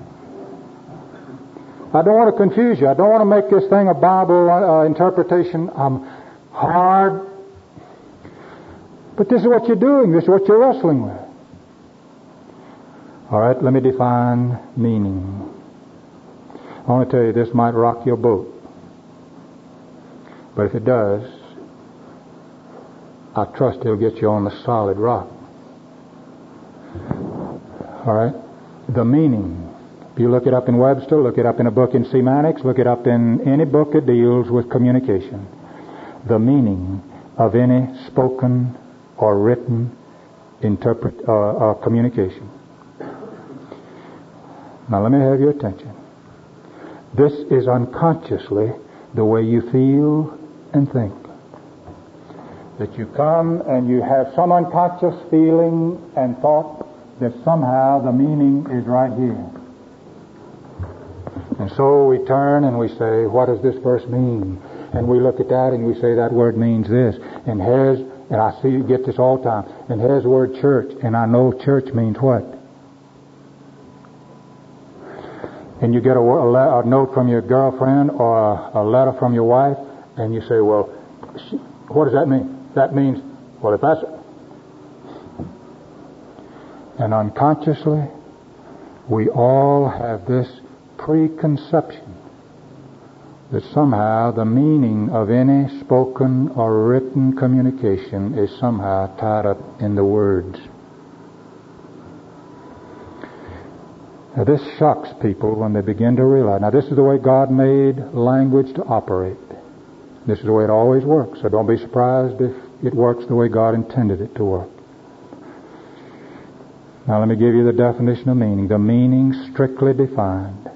I don't want to confuse you. I don't want to make this thing a Bible uh, interpretation um, hard. But this is what you're doing. This is what you're wrestling with. All right, let me define meaning. I want to tell you, this might rock your boat. But if it does, I trust it'll get you on the solid rock. All right? The meaning. If you look it up in Webster, look it up in a book in Semantics, look it up in any book that deals with communication. The meaning of any spoken or written interpret uh, uh, communication. Now let me have your attention. This is unconsciously the way you feel and think. That you come and you have some unconscious feeling and thought that somehow the meaning is right here. And so we turn and we say, what does this verse mean? And we look at that and we say that word means this. And here's, and I see you get this all the time, and here's the word church, and I know church means what? And you get a, a, a note from your girlfriend or a, a letter from your wife, and you say, well, she, what does that mean? That means, well, if that's... And unconsciously, we all have this preconception that somehow the meaning of any spoken or written communication is somehow tied up in the words. Now this shocks people when they begin to realize. Now this is the way God made language to operate. This is the way it always works. So don't be surprised if it works the way God intended it to work. Now let me give you the definition of meaning. The meaning strictly defined.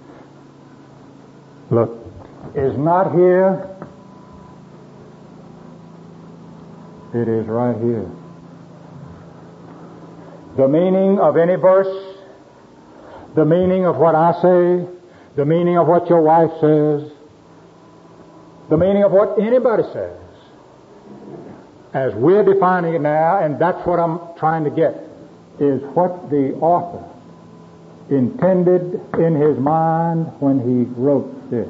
Look, is not here. It is right here. The meaning of any verse, the meaning of what I say, the meaning of what your wife says, the meaning of what anybody says, as we're defining it now, and that's what I'm trying to get, is what the author intended in his mind when he wrote this.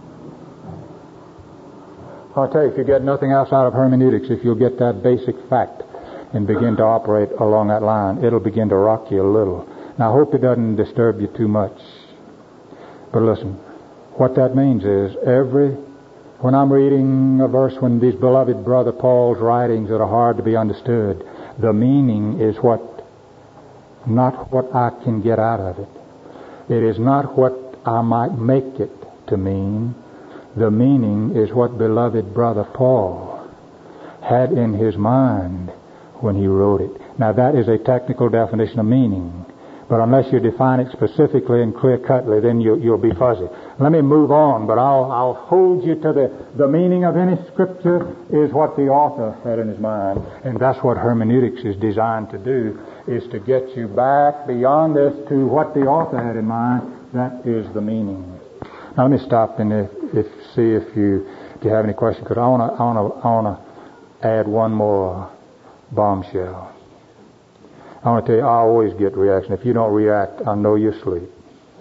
I'll tell you, if you get nothing else out of hermeneutics, if you'll get that basic fact and begin to operate along that line, it'll begin to rock you a little. Now, I hope it doesn't disturb you too much. But listen, what that means is every, when I'm reading a verse, when these beloved brother Paul's writings that are hard to be understood, the meaning is what, not what I can get out of it. It is not what I might make it to mean. The meaning is what beloved brother Paul had in his mind when he wrote it. Now that is a technical definition of meaning. But unless you define it specifically and clear-cutly, then you, you'll be fuzzy. Let me move on, but I'll, I'll hold you to the, the meaning of any scripture is what the author had in his mind. And that's what hermeneutics is designed to do, is to get you back beyond this to what the author had in mind. That is the meaning. Now let me stop and if, if, see if you, if you have any questions, because I want to I want to I want to add one more bombshell. I want to tell you, I always get reaction. If you don't react, I know you're asleep.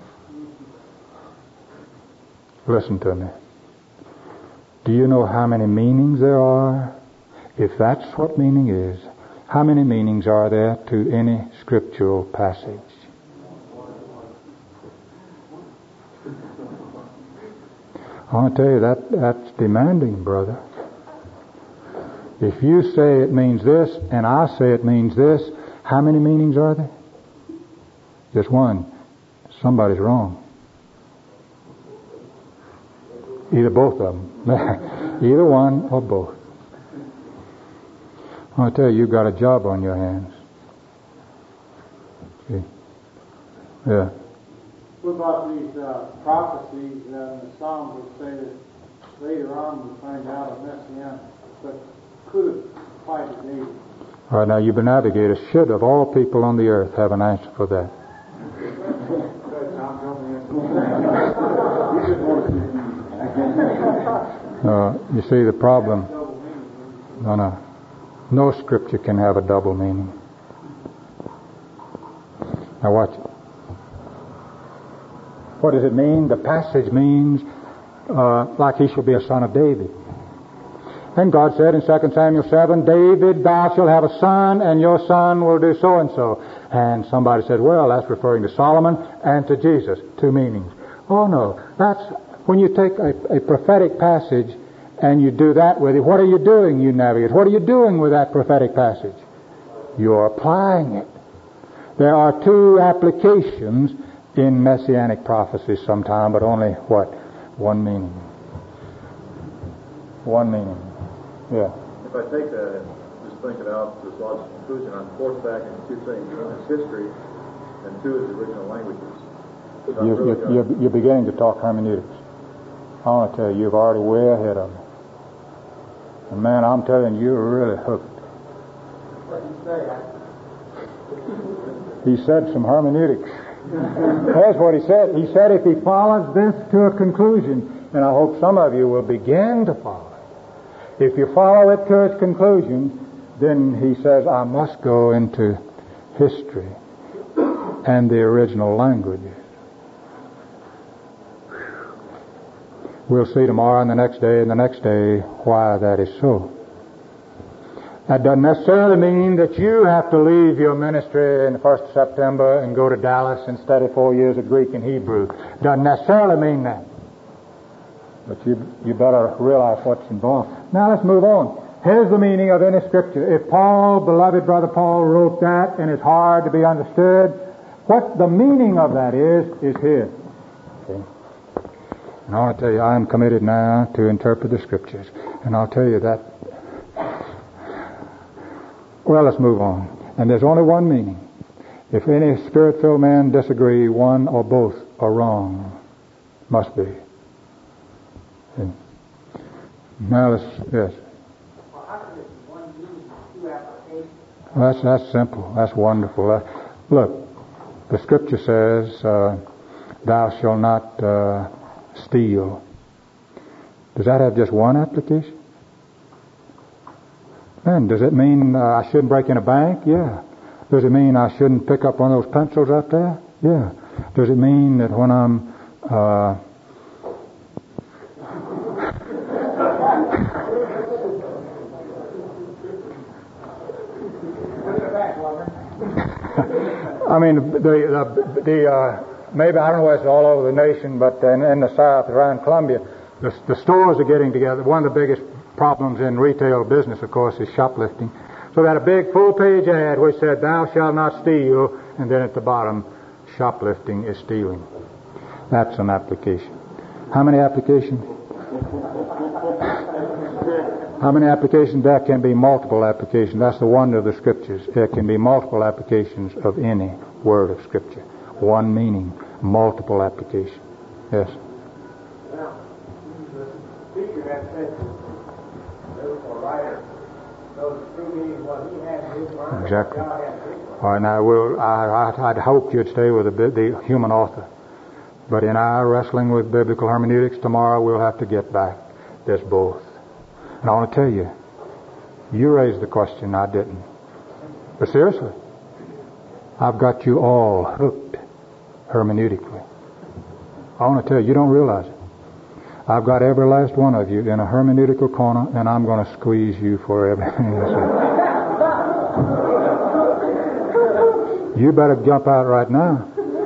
Listen to me. Do you know how many meanings there are? If that's what meaning is, how many meanings are there to any scriptural passage? I want to tell you, that that's demanding, brother. If you say it means this, and I say it means this, how many meanings are there? Just one. Somebody's wrong. Either both of them. Either one or both. I tell you, you've got a job on your hands. See? Yeah. What about these uh, prophecies uh, in the Psalms that say that later on we find out a messianic, but could have applied to David? All right, now you navigators should, of all people on the earth, have an answer for that. Uh, you see the problem? No, no. No scripture can have a double meaning. Now watch it. What does it mean? The passage means uh, like he shall be a son of David. And God said in Second Samuel seven, David, thou shalt have a son, and your son will do so and so. And somebody said, well, that's referring to Solomon and to Jesus. Two meanings. Oh no, that's when you take a, a prophetic passage and you do that with it. What are you doing, you navigators? What are you doing with that prophetic passage? You're applying it. There are two applications in messianic prophecy sometime, but only what? One meaning. One meaning. Yeah. If I take that and just think it out to its logical conclusion, I'm forced back into two things. One is history, and two is the original languages. You're, really you're, you're, you're beginning to talk hermeneutics. I want to tell you, you're already way ahead of me. And man, I'm telling you, you're really hooked. What did He you say? said some hermeneutics. That's what he said. He said if he follows this to a conclusion, and I hope some of you will begin to follow it. If you follow it to its conclusion, then he says, I must go into history and the original languages. We'll see tomorrow and the next day and the next day why that is so. That doesn't necessarily mean that you have to leave your ministry in the first of September and go to Dallas and study four years of Greek and Hebrew. Doesn't necessarily mean that. But you you better realize what's involved. Now let's move on. Here's the meaning of any scripture. If Paul, beloved brother Paul, wrote that and it's hard to be understood, what the meaning of that is, is here. Okay. And I want to tell you, I am committed now to interpret the scriptures. And I'll tell you that. Well, let's move on. And there's only one meaning. If any spirit-filled men disagree, one or both are wrong. Must be. Okay. Now let's, yes. Well, how could this one meaning two applications? Well, that's, that's simple. That's wonderful. Uh, look, the scripture says, uh, thou shalt not uh, steal. Does that have just one application? And does it mean uh, I shouldn't break in a bank? Yeah. Does it mean I shouldn't pick up one of those pencils out there? Yeah. Does it mean that when I'm uh, I mean, the the, the uh, maybe I don't know if it's all over the nation, but in, in the South, around Columbia, the, the stores are getting together. One of the biggest problems in retail business, of course, is shoplifting. So they had a big full-page ad which said, "Thou shalt not steal," and then at the bottom, "Shoplifting is stealing." That's an application. How many applications? How many applications? There can be multiple applications. That's the wonder of the Scriptures. There can be multiple applications of any word of Scripture. One meaning, multiple application. Yes? Now, the speaker has said to the writer knows the true meaning of what he has in his mind. Exactly. God has in his mind. All right, now, we'll, I, I, I'd hope you'd stay with the, the human author. But in our wrestling with biblical hermeneutics tomorrow, we'll have to get back. There's both. And I want to tell you, you raised the question, I didn't. But seriously, I've got you all hooked hermeneutically. I want to tell you, you don't realize it. I've got every last one of you in a hermeneutical corner, and I'm going to squeeze you for everything you say. You better jump out right now.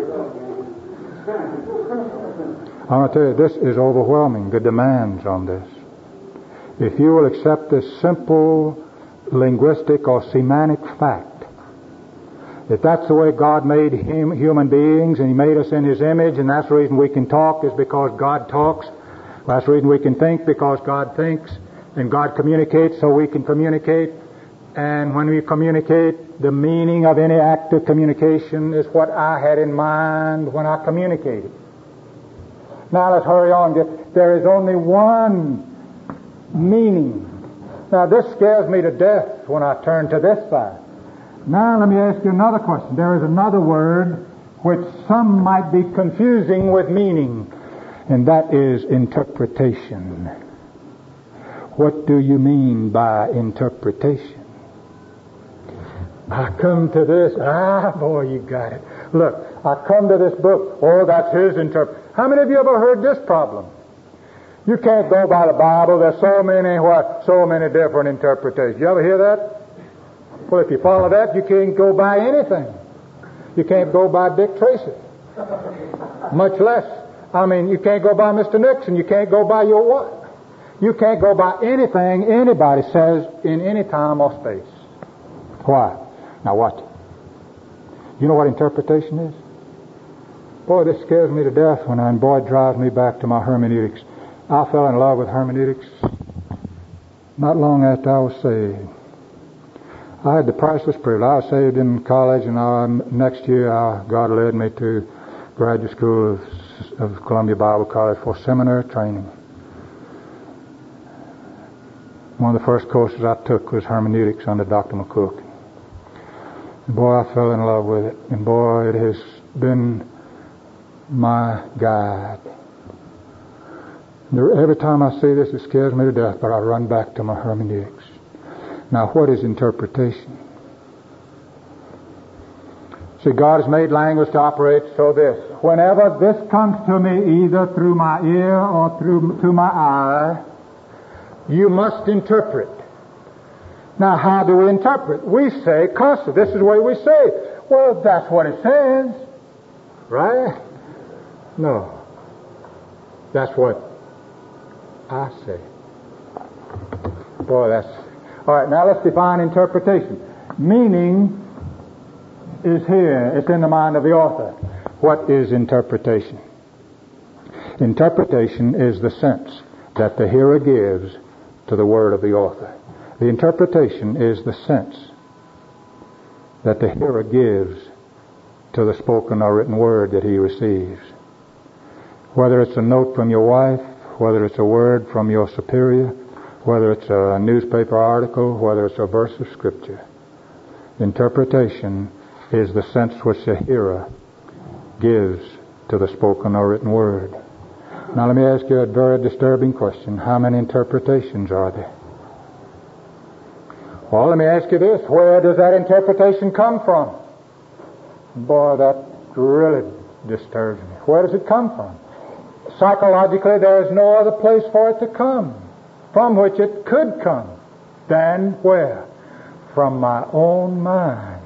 I want to tell you, this is overwhelming, the demands on this. If you will accept this simple linguistic or semantic fact, that that's the way God made him, human beings, and He made us in His image, and that's the reason we can talk is because God talks. That's the reason we can think because God thinks, and God communicates so we can communicate. And when we communicate, the meaning of any act of communication is what I had in mind when I communicated. Now let's hurry on. There is only one meaning. Now this scares me to death when I turn to this side. Now let me ask you another question. There is another word which some might be confusing with meaning, and that is interpretation. What do you mean by interpretation? I come to this, ah boy, you got it. Look, I come to this book, oh, that's his interpretation. How many of you ever heard this problem? You can't go by the Bible, there's so many, what, so many different interpretations. You ever hear that? Well, if you follow that, you can't go by anything. You can't go by Dick Tracy. Much less. I mean, you can't go by Mister Nixon. You can't go by your what? You can't go by anything anybody says in any time or space. Why? Now watch it. You know what interpretation is? Boy, this scares me to death when I, and boy, it drives me back to my hermeneutics. I fell in love with hermeneutics not long after I was saved. I had the priceless privilege. I was saved in college, and I, next year I, God led me to graduate school of, of Columbia Bible College for seminary training. One of the first courses I took was hermeneutics under Doctor McCook. And boy, I fell in love with it. And boy, it has been my guide. Every time I see this, it scares me to death, but I run back to my hermeneutics. Now, what is interpretation? See, God has made language to operate so this. Whenever this comes to me, either through my ear or through to my eye, you must interpret. Now, how do we interpret? We say, constantly. This is the way we say it. Well, that's what it says. Right? No. That's what I say. Boy, that's... All right, now let's define interpretation. Meaning is here. It's in the mind of the author. What is interpretation? Interpretation is the sense that the hearer gives to the word of the author. The interpretation is the sense that the hearer gives to the spoken or written word that he receives. Whether it's a note from your wife, whether it's a word from your superior, whether it's a newspaper article, whether it's a verse of Scripture. Interpretation is the sense which the hearer gives to the spoken or written word. Now let me ask you a very disturbing question. How many interpretations are there? Well, let me ask you this. Where does that interpretation come from? Boy, that really disturbs me. Where does it come from? Psychologically, there is no other place for it to come from which it could come than where? From my own mind.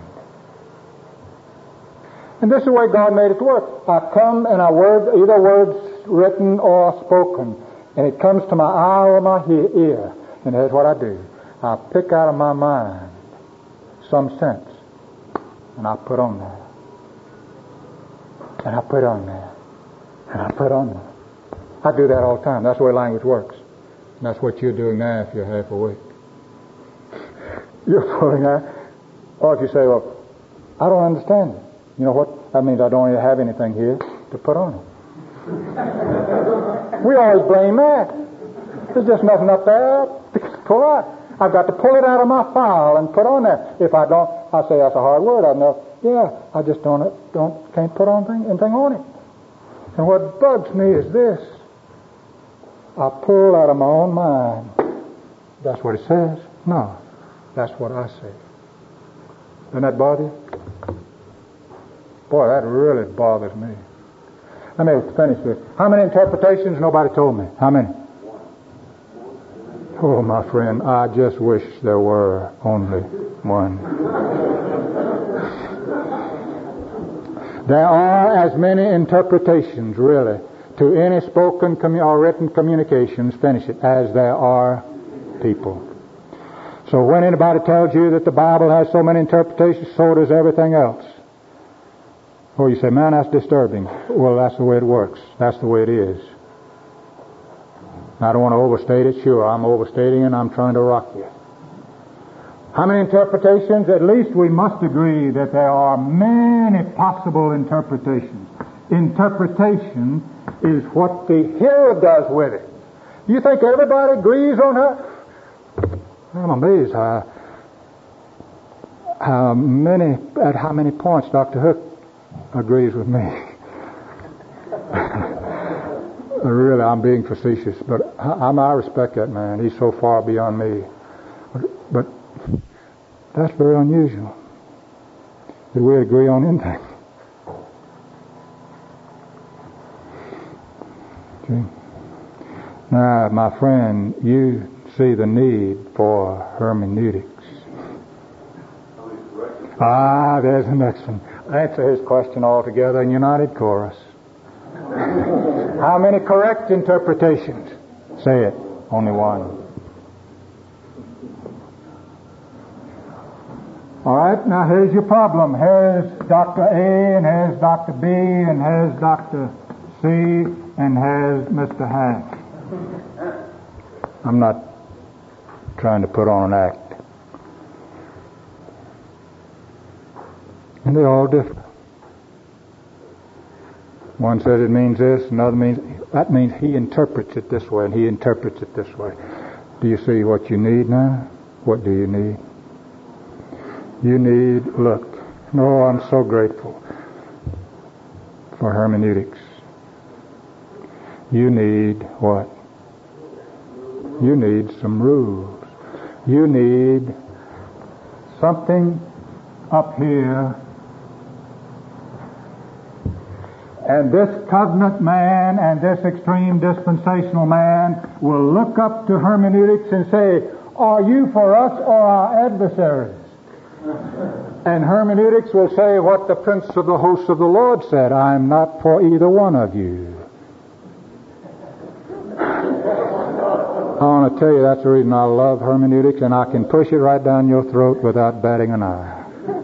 And this is the way God made it to work. I come and I word, either words written or spoken, and it comes to my eye or my he- ear. And here's what I do. I pick out of my mind some sense, and I put on there. And I put on there. And I put on there. I do that all the time. That's the way language works. And that's what you're doing now if you're half awake. You're pulling out. Or if you say, well, I don't understand it. You know what? That means I don't even have anything here to put on it. We always blame that. There's just nothing up there to pull out. I've got to pull it out of my file and put on there. If I don't, I say that's a hard word. I know. Yeah, I just don't don't can't put on thing, anything on it. And what bugs me is this. I pull out of my own mind. That's what it says. No, that's what I say. Doesn't that bother you? Boy, that really bothers me. Let me finish this. How many interpretations? Nobody told me. How many? Oh, my friend, I just wish there were only one. There are as many interpretations, really, to any spoken commu- or written communications, finish it, as there are people. So when anybody tells you that the Bible has so many interpretations, so does everything else. Oh, you say, man, that's disturbing. Well, that's the way it works. That's the way it is. I don't want to overstate it. Sure, I'm overstating and I'm trying to rock you. How many interpretations? At least we must agree that there are many possible interpretations. Interpretation is what the hearer does with it. You think everybody agrees on that? I'm amazed how, how many, at how many points Doctor Hook agrees with me. Really, I'm being facetious, but I, I respect that man. He's so far beyond me. But, but that's very unusual that we agree on anything. See? Now, my friend, you see the need for hermeneutics. Ah, there's the next one. Answer his question altogether in united chorus. How many correct interpretations? Say it. Only one. All right, now here's your problem. Here's Doctor A, and here's Doctor B, and here's Doctor C, and here's Mister Hack. I'm not trying to put on an act. And they're all different. One says it means this, another means... That means he interprets it this way, and he interprets it this way. Do you see what you need now? What do you need? You need... Look. Oh, I'm so grateful for hermeneutics. You need what? You need some rules. You need something up here. And this covenant man and this extreme dispensational man will look up to hermeneutics and say, are you for us or our adversaries? And hermeneutics will say what the Prince of the hosts of the Lord said, I'm not for either one of you. I want to tell you that's the reason I love hermeneutics, and I can push it right down your throat without batting an eye.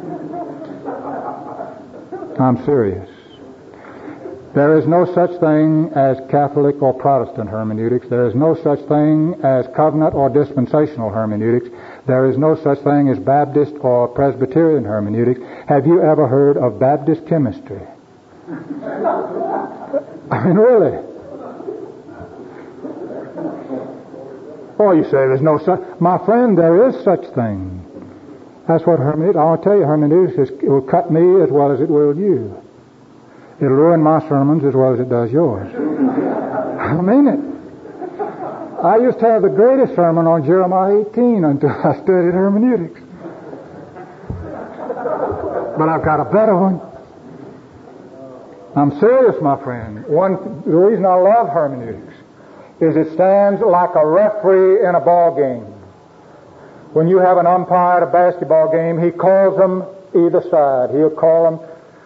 I'm serious. There is no such thing as Catholic or Protestant hermeneutics. There is no such thing as covenant or dispensational hermeneutics. There is no such thing as Baptist or Presbyterian hermeneutics. Have you ever heard of Baptist chemistry? I mean, really? Oh, you say there's no such... My friend, there is such thing. That's what hermeneutics... I'll tell you, hermeneutics is, it will cut me as well as it will you. It'll ruin my sermons as well as it does yours. I mean it. I used to have the greatest sermon on Jeremiah eighteen until I studied hermeneutics. But I've got a better one. I'm serious, my friend. One, the reason I love hermeneutics is it stands like a referee in a ball game. When you have an umpire at a basketball game, he calls them either side. He'll call them.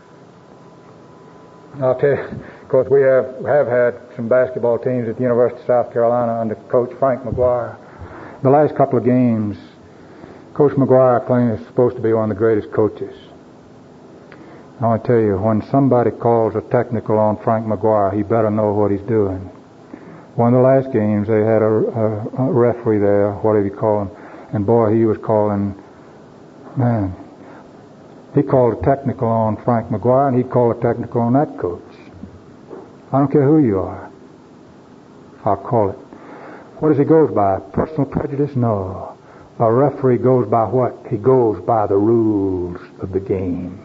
I'll tell you, of course, we have have had some basketball teams at the University of South Carolina under Coach Frank McGuire. The last couple of games, Coach McGuire claims is supposed to be one of the greatest coaches. I want to tell you, when somebody calls a technical on Frank McGuire, he better know what he's doing. One of the last games, they had a, a, a referee there, whatever you call him, and boy, he was calling, man... He called a technical on Frank McGuire, and he'd call a technical on that coach. I don't care who you are. I'll call it. What does he go by? Personal prejudice? No. A referee goes by what? He goes by the rules of the game.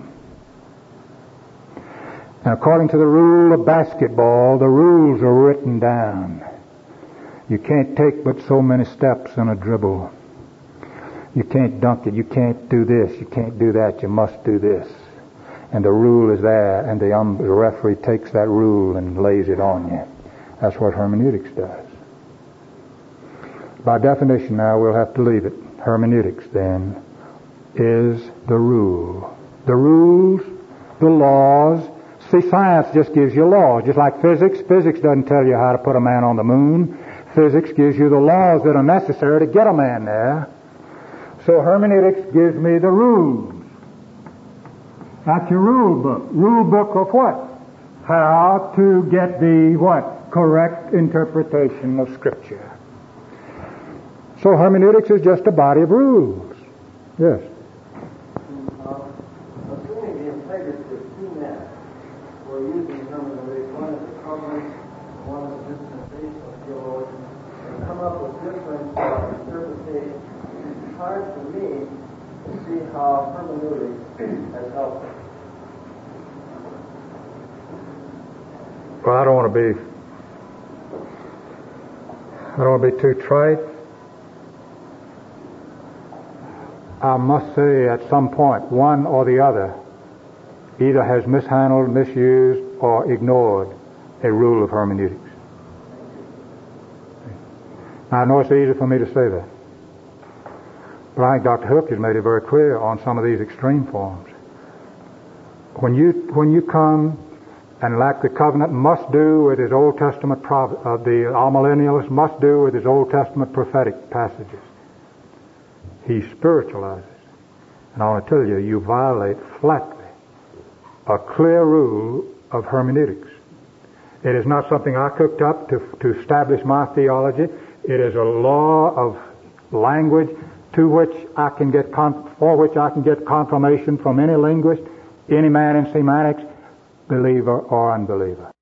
And according to the rule of basketball, the rules are written down. You can't take but so many steps in a dribble. You can't dunk it. You can't do this. You can't do that. You must do this. And the rule is there, and the, um, the referee takes that rule and lays it on you. That's what hermeneutics does. By definition now, we'll have to leave it. Hermeneutics, then, is the rule. The rules, the laws. See, science just gives you laws. Just like physics. Physics doesn't tell you how to put a man on the moon. Physics gives you the laws that are necessary to get a man there. So hermeneutics gives me the rules. That's your rule book. Rule book of what? How to get the what? Correct interpretation of Scripture. So hermeneutics is just a body of rules. Yes. Uh, assuming the integrity of two men who are using hermeneutics, one is a covenant, one is a dispensational theologian, and come up with different uh, interpretations, it's hard for me to see how hermeneutics has helped them. Well, I don't want to be, I don't want to be too trite. I must say at some point, one or the other either has mishandled, misused, or ignored a rule of hermeneutics. Now, I know it's easy for me to say that, but I think Doctor Hook has made it very clear on some of these extreme forms. When you when you come and lack the covenant, must do with his Old Testament, uh, the amillennialist must do with his Old Testament prophetic passages. He spiritualizes. And I want to tell you, you violate flatly a clear rule of hermeneutics. It is not something I cooked up to, to establish my theology. It is a law of language to which I can get con- for which I can get confirmation from any linguist, any man in semantics, believer or unbeliever.